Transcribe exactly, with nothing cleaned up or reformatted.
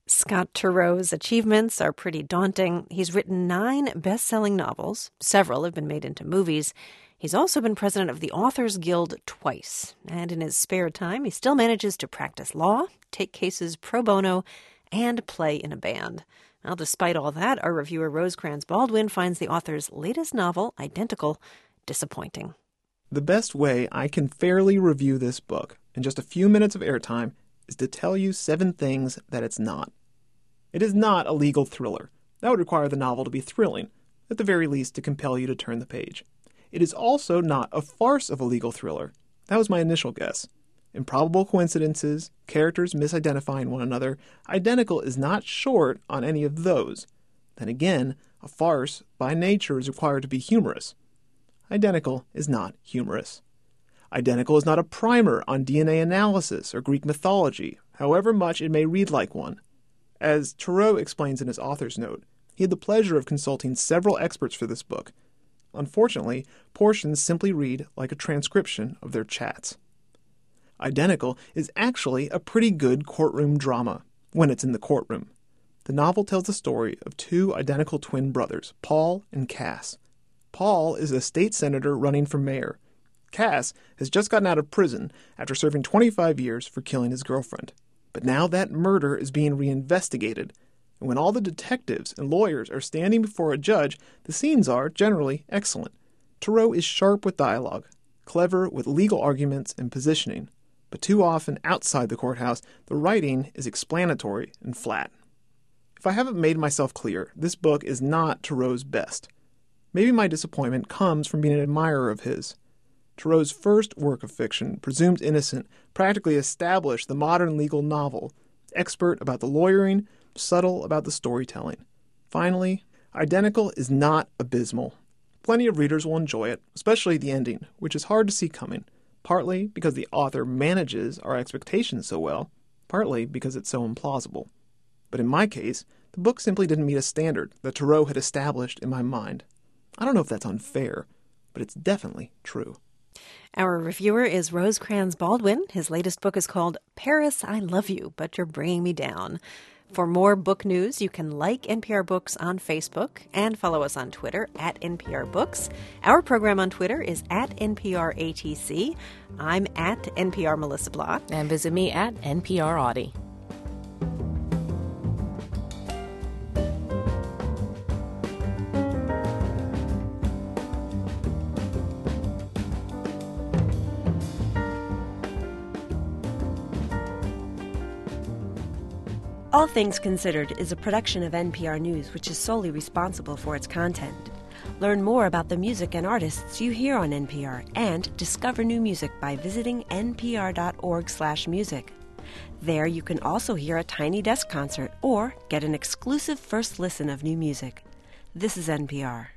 Scott Turow's achievements are pretty daunting. He's written nine best-selling novels. Several have been made into movies. He's also been president of the Authors Guild twice. And in his spare time, he still manages to practice law, take cases pro bono, and play in a band. Well, despite all that, our reviewer Rosecrans Baldwin finds the author's latest novel, Identical, disappointing. The best way I can fairly review this book in just a few minutes of airtime is to tell you seven things that it's not. It is not a legal thriller. That would require the novel to be thrilling, at the very least to compel you to turn the page. It is also not a farce of a legal thriller. That was my initial guess. Improbable coincidences, characters misidentifying one another, Identical is not short on any of those. Then again, a farce by nature is required to be humorous. Identical is not humorous. Identical is not a primer on D N A analysis or Greek mythology, however much it may read like one. As Turow explains in his author's note, he had the pleasure of consulting several experts for this book. Unfortunately, portions simply read like a transcription of their chats. Identical is actually a pretty good courtroom drama, when it's in the courtroom. The novel tells the story of two identical twin brothers, Paul and Cass. Paul is a state senator running for mayor. Cass has just gotten out of prison after serving twenty-five years for killing his girlfriend. But now that murder is being reinvestigated, and when all the detectives and lawyers are standing before a judge, the scenes are, generally, excellent. Turow is sharp with dialogue, clever with legal arguments and positioning, but too often outside the courthouse, the writing is explanatory and flat. If I haven't made myself clear, this book is not Turow's best. Maybe my disappointment comes from being an admirer of his. Turow's first work of fiction, Presumed Innocent, practically established the modern legal novel, expert about the lawyering, subtle about the storytelling. Finally, Identical is not abysmal. Plenty of readers will enjoy it, especially the ending, which is hard to see coming, partly because the author manages our expectations so well, partly because it's so implausible. But in my case, the book simply didn't meet a standard that Turow had established in my mind. I don't know if that's unfair, but it's definitely true. Our reviewer is Rosecrans Baldwin. His latest book is called Paris, I Love You, But You're Bringing Me Down. For more book news, you can like N P R Books on Facebook and follow us on Twitter at N P R Books. Our program on Twitter is at N P R A T C. I'm at N P R Melissa Block. And visit me at N P R Audie. All Things Considered is a production of N P R News, which is solely responsible for its content. Learn more about the music and artists you hear on N P R and discover new music by visiting N P R dot org slash music. There you can also hear a Tiny Desk concert or get an exclusive first listen of new music. This is N P R.